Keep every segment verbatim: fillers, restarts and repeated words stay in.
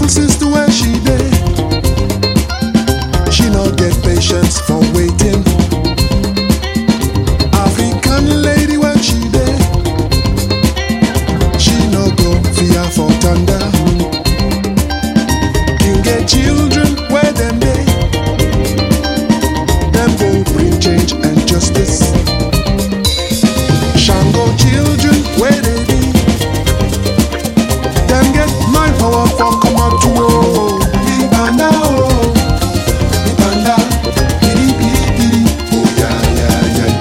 beautiful sister where she dey. She no get patience for waiting. African lady when she dey, she no go fear for thunder. You get children where them dey, them go bring change and justice. Shango children where they be, them get my power from come out to oh. Ibanda oh, Ibanda, piri piri piri, oh yeah yeah yeah.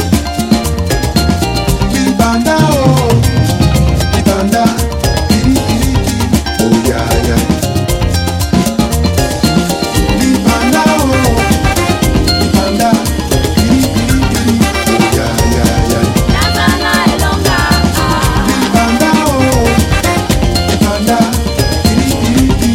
Ibanda oh, Ibanda, piri piri piri, oh yeah yeah. Ibanda oh, Ibanda, piri piri piri, oh yeah yeah yeah. Ibanda oh, Ibanda, piri piri piri.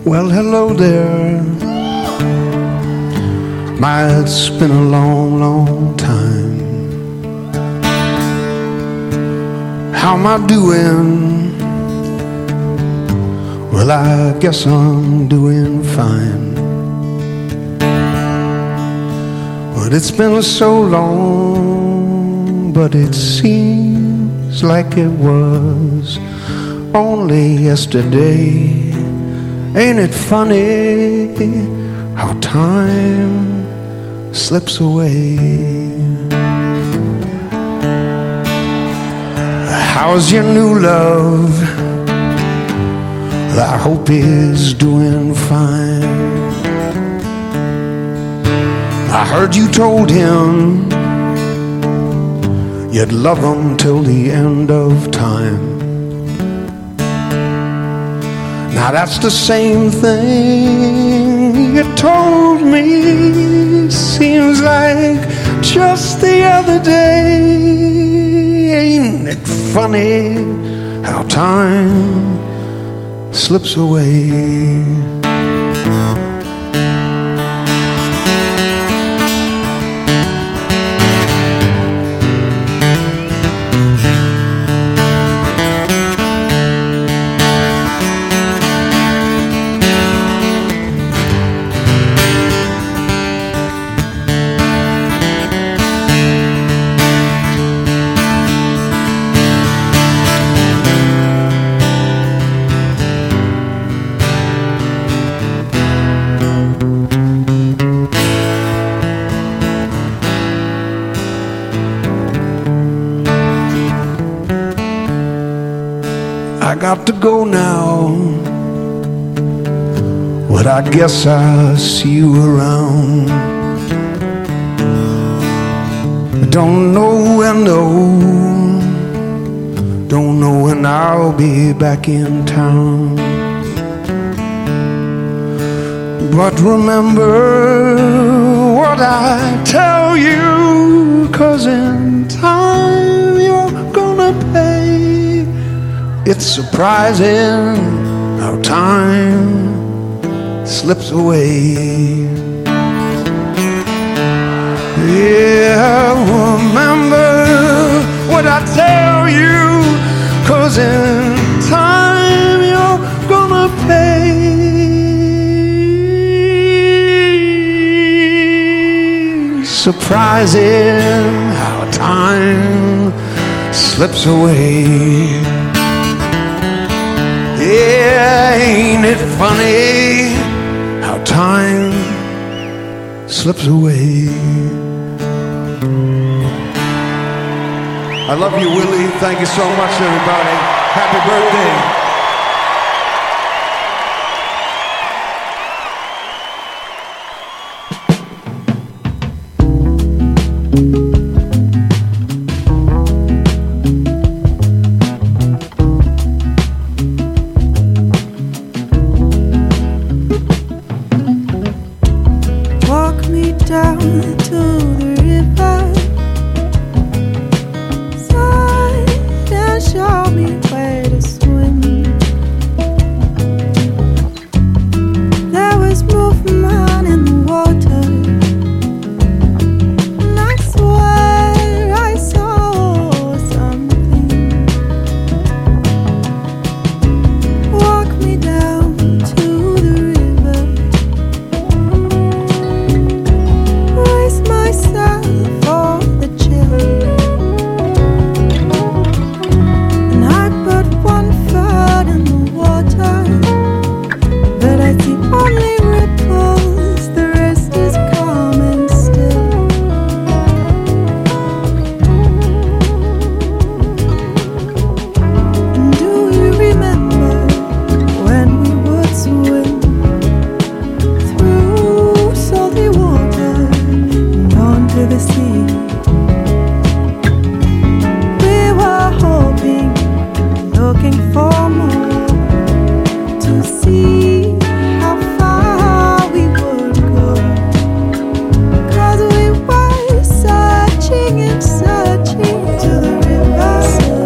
Well, hello there. My, it's been a long, long time. How am I doing? Well, I guess I'm doing fine. But it's been so long, but it seems like it was only yesterday. Ain't it funny how time slips away? How's your new love? I hope he's doing fine. I heard you told him you'd love him till the end of time. Now that's the same thing you told me. Seems like just the other day. Ain't it funny how time slips away? I got to go now, but I guess I'll see you around. Don't know when, no, don't know when I'll be back in town. But remember what I tell you, 'cause in time you're gonna pay. It's surprising how time slips away. Yeah, remember what I tell you, 'cause in time you're gonna pay. Surprising how time slips away. Yeah, ain't it funny how time slips away? I love you, Willie. Thank you so much, everybody. Happy birthday.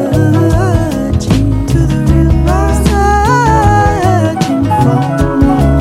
Searching to the river, searching for more.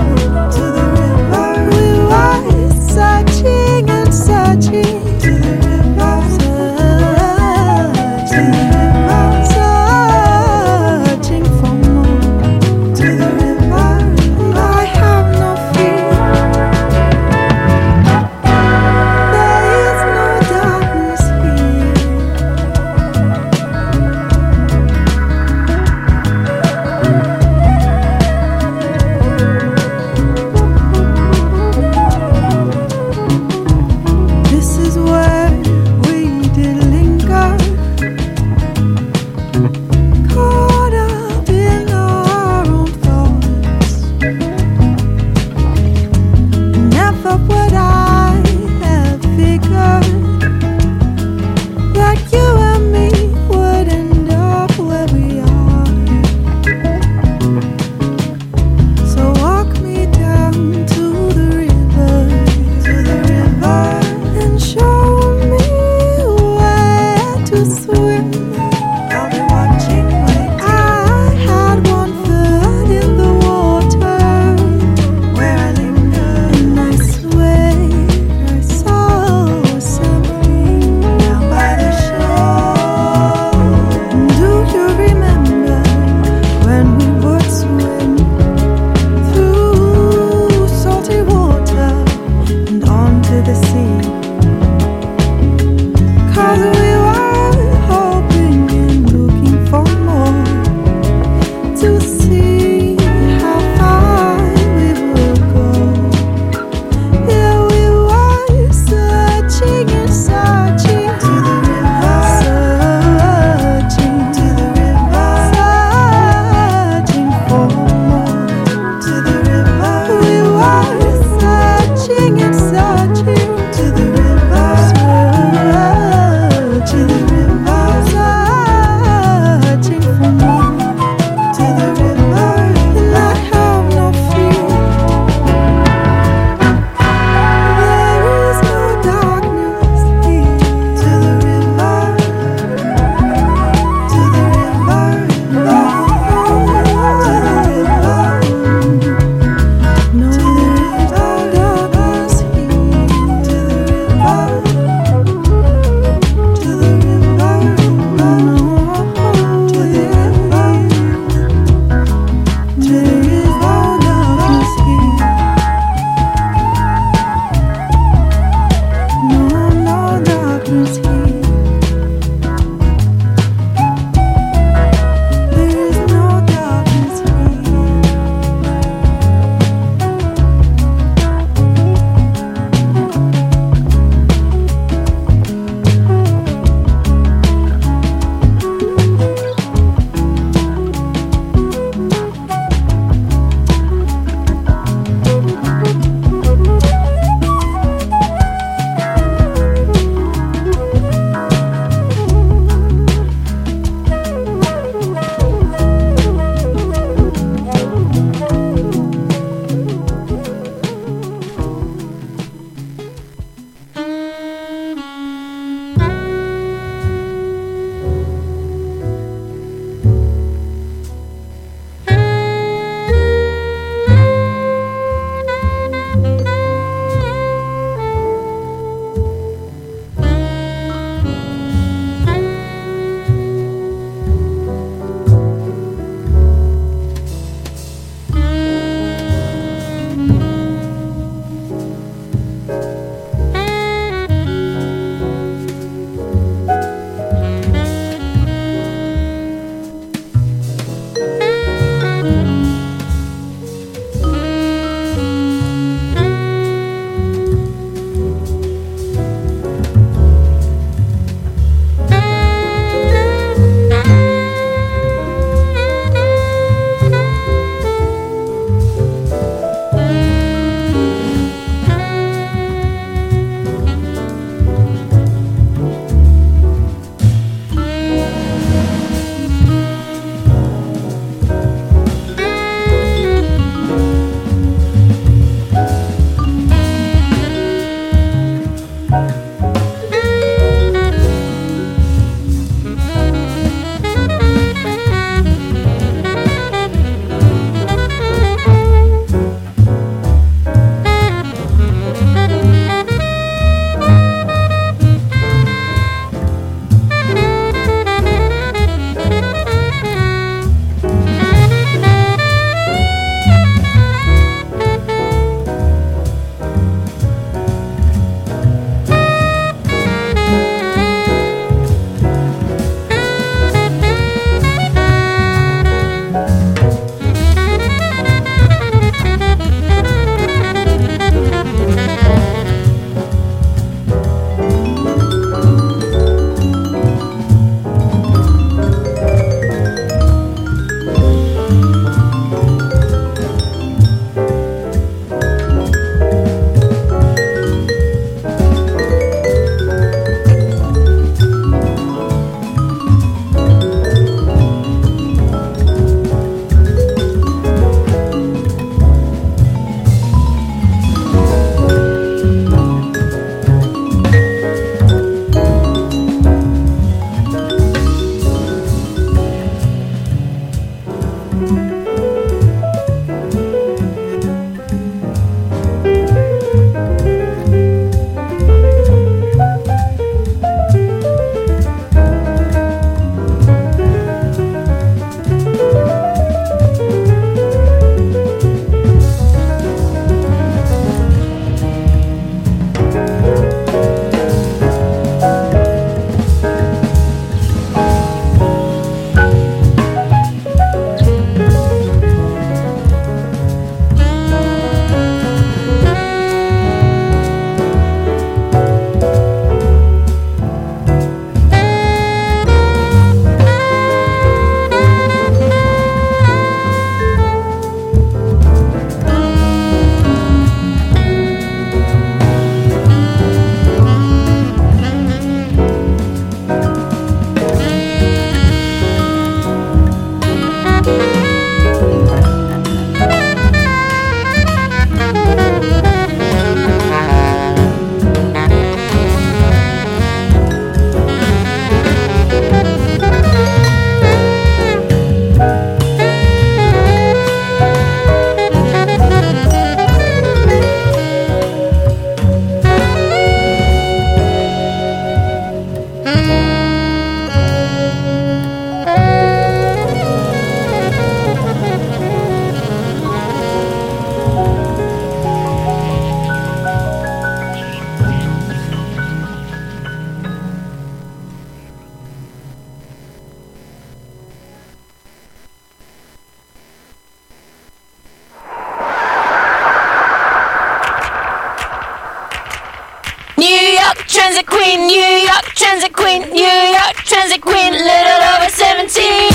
York Transit Queen, New York Transit Queen, New York Transit Queen, little over seventeen.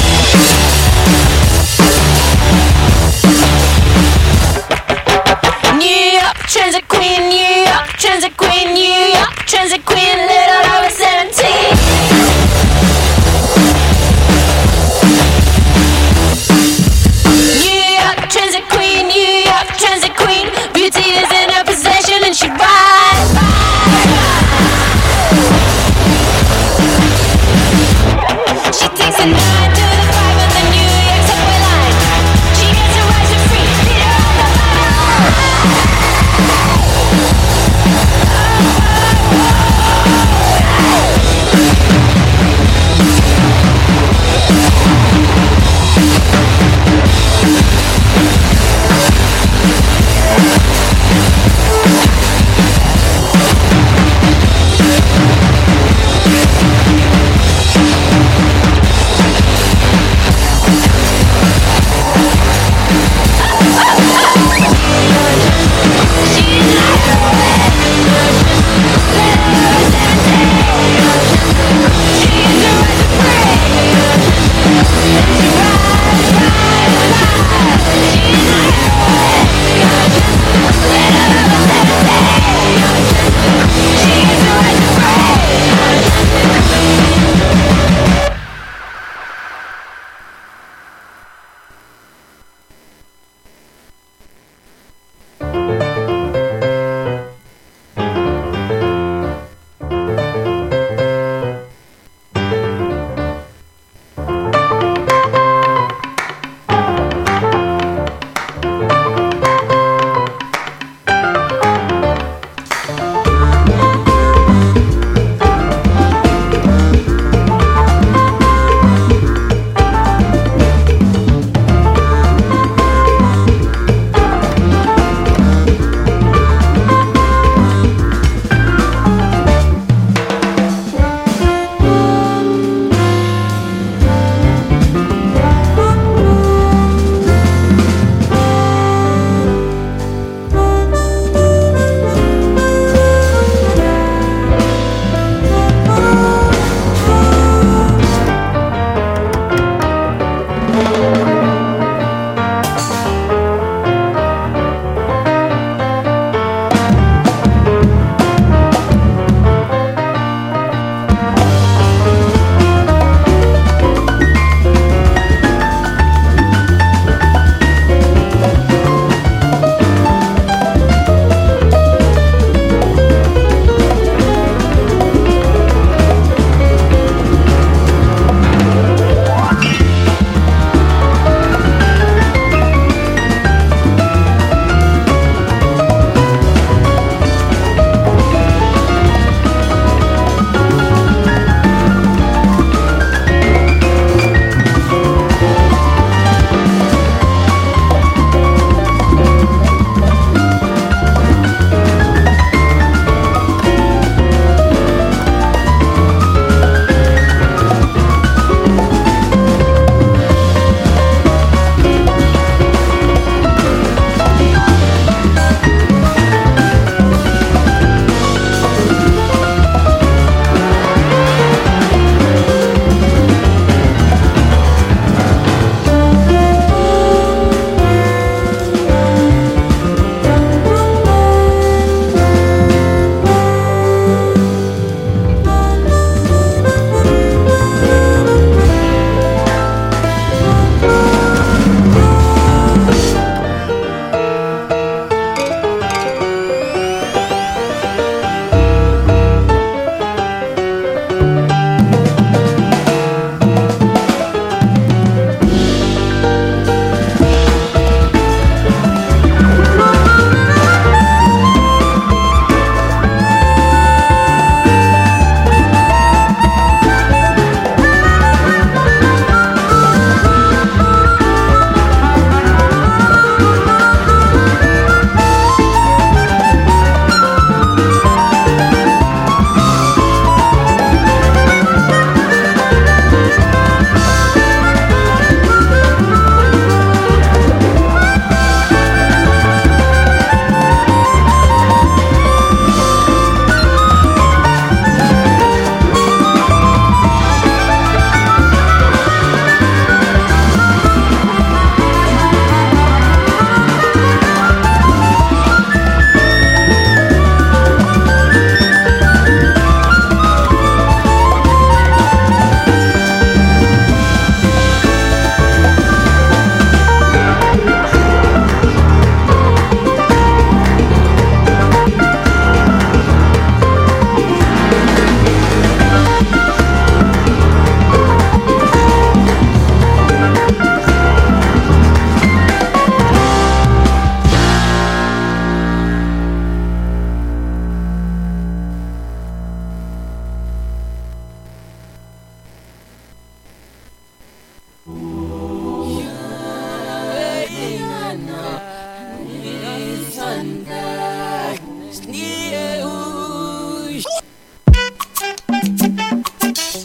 New York Transit Queen, New York Transit Queen, New York Transit Queen, little over seventeen. New York Transit Queen, New York Transit Queen, beauty is in her possession and she rides. She takes a nine to the five of the New York subway line. She gets her rides for free. Peter on the line.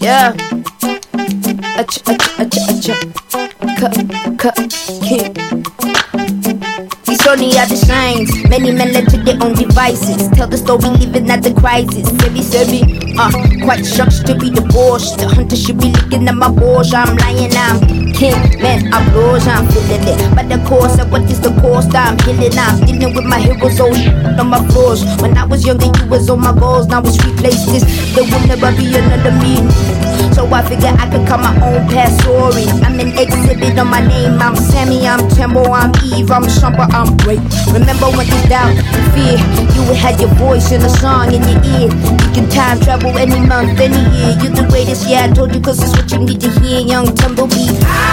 Yeah. Ach, ach, ach, ach, cut, cut, king. These only are the signs. Many men led to their own devices. Tell the story, living at the crisis. Sebi, sebi, uh, quite shocked to be divorced. The hunter should be looking at my balls. I'm lying, I'm king, man, I'm rose, I'm feeling it. But the course of what is the cost, I'm healing. I'm dealing with my heroes, all on my floors. When I was younger, you was on my goals. Now it's replaced this. There will never be another me. So I figure I could cut my own past story. I'm an exhibit on my name. I'm Sammy, I'm Tembo, I'm Eve, I'm Shumper, I'm great. Remember when you doubt, fear, you would have your voice in a song in your ear. You can time travel any month, any year. You're the greatest, yeah, I told you, cause it's what you need to hear. Young Tumblebee.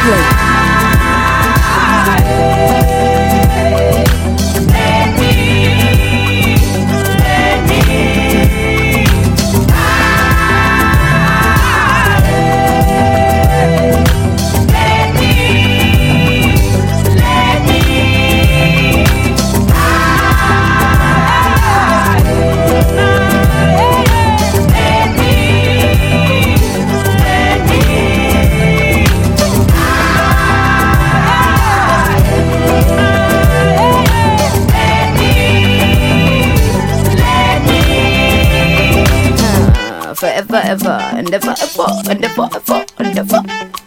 Forever, ever, and ever, ever, and ever, ever, and ever.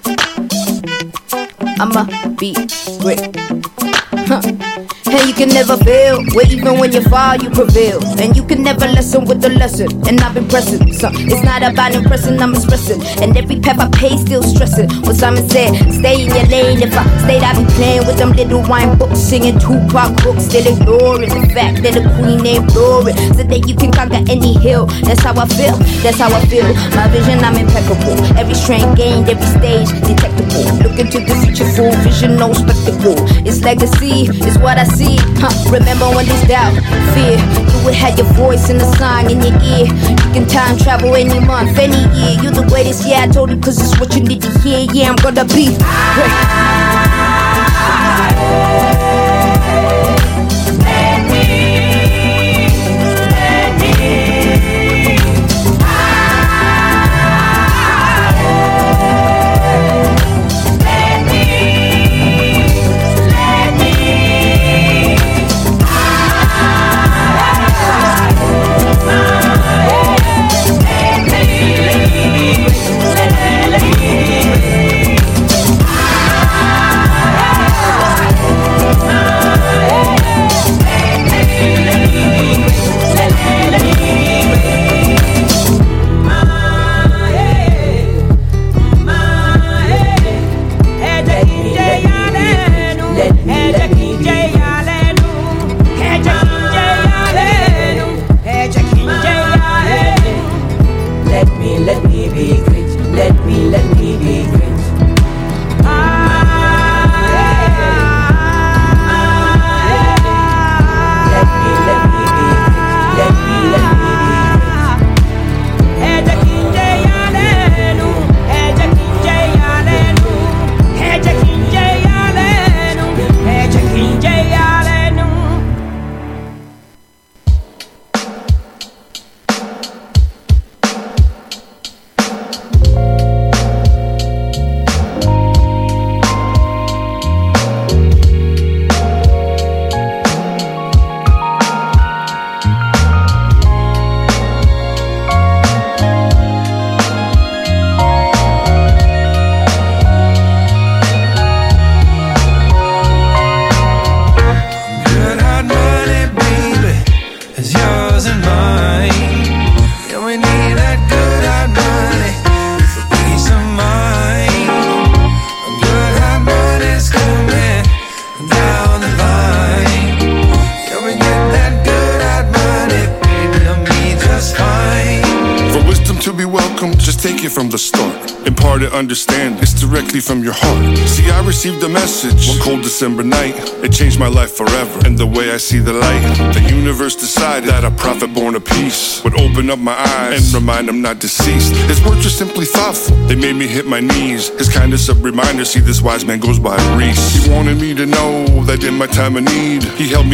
I'ma be great. Huh. And you can never fail, where even when you fall, you prevail. And you can never lessen with the lesson. And I've been pressing, so it's not about impressing, I'm expressing. And every path I pay, still stressing. What Simon said, stay in your lane. If I stayed, I'd be playing with them little wine books, singing Tupac books, still ignoring the fact that the queen ain't boring. So that you can conquer any hill. That's how I feel, that's how I feel. My vision, I'm impeccable. Every strength gained, every stage detectable. Look into the future, full vision, no spectacle. It's legacy, it's what I see. Huh. Remember when there's doubt, fear, you would have your voice in the song in your ear. You can time travel any month, any year. You're the greatest, yeah, I told you, cause it's what you need to hear. Yeah, I'm gonna be great. From the start, impart and understand it's directly from your heart. See, I received a message one cold December night. It changed my life forever and the way I see the light. The universe decided that a prophet born of peace would open up my eyes and remind I'm not deceased. His words are simply thoughtful, they made me hit my knees. His kindness a reminder, see this wise man goes by Reese. He wanted me to know that in my time of need, he held me